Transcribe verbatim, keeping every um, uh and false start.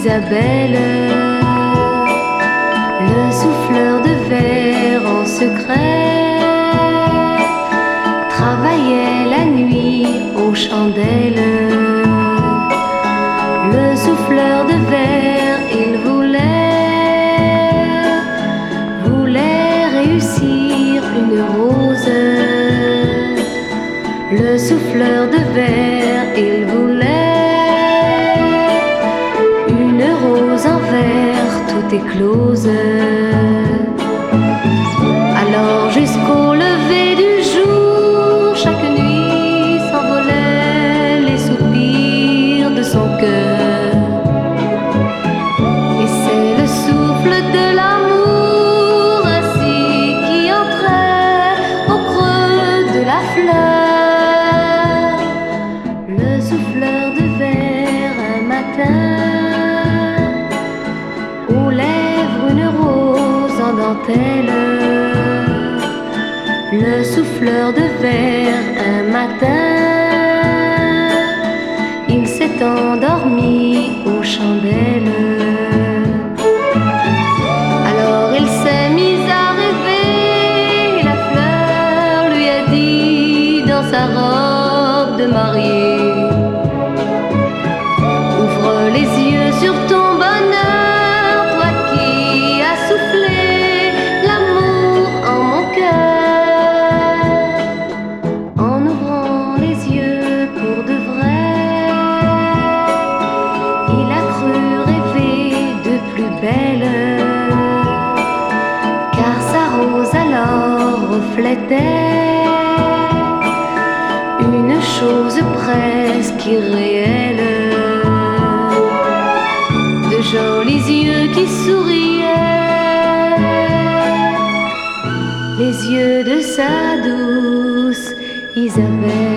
Isabelle, le souffleur de verre en secret, travaillait la nuit aux chandelles. Le souffleur de verre, il voulait, voulait réussir une rose. Le souffleur de verre, il voulait une rose en verre toute éclose. Alors jusqu'au lever du jour, chaque nuit s'envolaient les soupirs de son cœur. Et c'est le souffle de l'amour ainsi qui entrait au creux de la fleur. Le souffleur de verre un matin, aux lèvres une rose en dentelle. Le souffleur de verre un matin, il s'est endormi aux chandelles. Alors il s'est mis à rêver, la fleur lui a dit dans sa robe de mariée: ouvre les yeux sur ton bonheur, toi qui as soufflé l'amour en mon cœur. En ouvrant les yeux pour de vrai, il a cru rêver de plus belle, car sa rose alors reflétait une chose presque irréelle. De jolis yeux qui souriaient, les yeux de sa douce Isabelle.